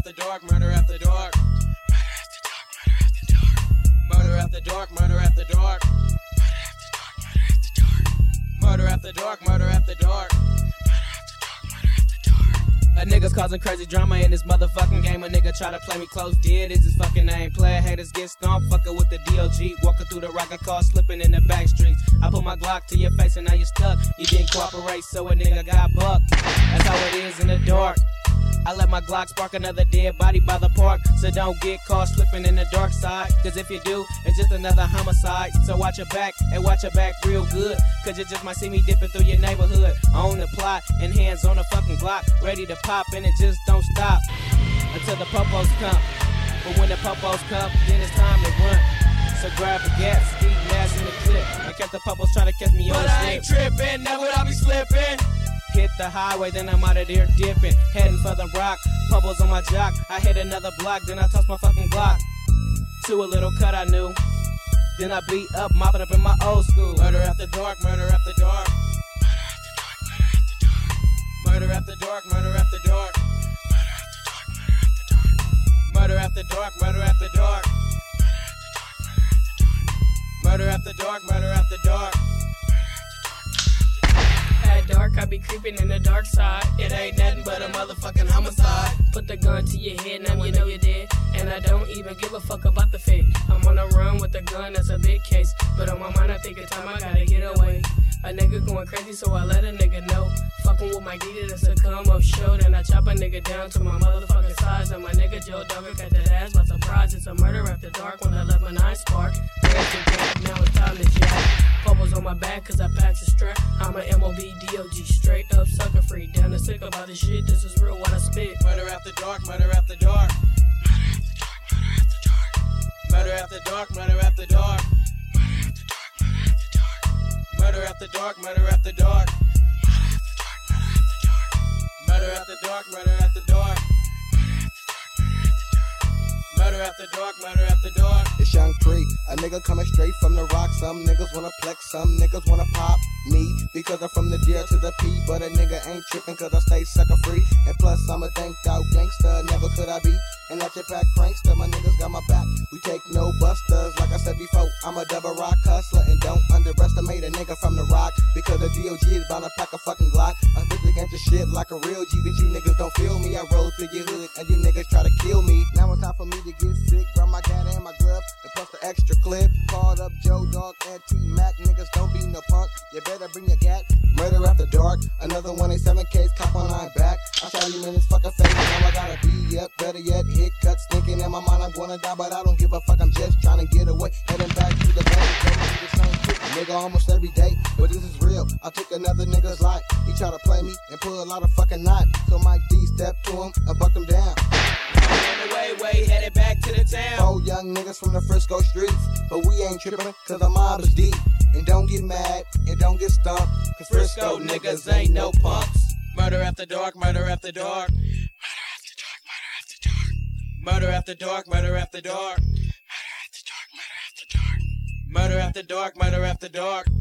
after dark, murder after dark. Murder after dark, murder after dark. Murder after dark, murder after dark. A nigga's causing crazy drama in this motherfucking game. A nigga try to play me close, dead is his fucking name. Player haters get stomped, fucking with the DOG. Walking through the rocket car, slipping in the back streets. I put my Glock to your face and now you're stuck. You didn't cooperate, so a nigga got bucked. That's how it is in the dark. I let my Glock spark another dead body by the park. So don't get caught slipping in the dark side. Cause if you do, it's just another homicide. So watch your back and watch your back real good. Cause you just might see me dipping through your neighborhood. On the plot and hands on the fucking Glock. Ready to pop and it just don't stop until the popos come. But when the popos come, then it's time to run. So grab a gas, speed mask in the clip. And catch the popos try to catch me on the slip. But I ain't tripping, never would I be slipping. Hit the highway, then I'm out of there dipping. Heading for the rock, bubbles on my jock. I hit another block, then I toss my fucking Glock. To a little cut I knew. Then I beat up, mopping up in my old school. Murder after dark, murder after dark. Murder after dark, murder after dark. Murder after dark, murder after dark. Murder after dark, murder after dark. At dark, I be creeping in the dark side. It ain't nothing but a motherfucking homicide. Put the gun to your head, now you know you're dead. And I don't even give a fuck about the fate. I'm on a run with a gun, that's a big case. But on my mind, I think it's time I gotta get away. A nigga going crazy, so I let a nigga know. Fucking with my Dita, that's a come up show. Then I chop a nigga down to my motherfucking size. And my nigga Joe Dogger got that ass by surprise. It's a murder after dark when I let my nine spark. There's the gap, now it's time to jack. Bubbles on my back cause I packed a strap. I'm a MOB DOG, straight up sucker free. Down and sick about this shit, this is real what I spit. Murder after dark, murder after dark. Murder after dark, murder after dark. Murder after dark, murder after dark. Murder after dark, murder after dark. Murder after dark, murder after dark. It's Young Free, a nigga coming straight from the rock. Some niggas wanna flex, some niggas wanna pop me because I'm from the D to the P. But a nigga ain't tripping cause I stay sucker free. And plus I'm a thanked out gangster, never could I be. And at your pack prankster, my niggas got my back. We take no busters, like I said before. I'm a double rock hustler and don't underestimate a nigga from the rock. Because the DOG is bound to pack a fucking Glock. I spit against your shit like a real G, but you niggas don't feel me. I roll through your hood and you niggas try to kill me. Now it's time for me to get sick, grab my gat and my glove, and plus the extra clip. Called up Joe Dog and T-Mac, niggas don't be no punk. You better bring your gat. Murder after dark, another 187 case, cop on line back. I shot him in his fucking face, now I gotta be up. Better yet, hit cuts, thinking in my mind I'm gonna die, but I don't give a fuck, I'm just trying to get away. Heading back to the bank, go to the same shit, nigga, almost every day. But this is real, I took another nigga's life. He tried to play me and pull a lot of fucking knife. So Mike D stepped to him and bucked him down. On the way, headed back to the town. 4 young niggas from the Frisco streets, but we ain't tripping cause the mob is deep. And don't get mad and don't get stumped, cause Frisco niggas ain't no punks. Murder after dark, murder after dark. Murder after dark, murder after dark. Murder after dark, murder after dark. Murder after dark, murder after dark.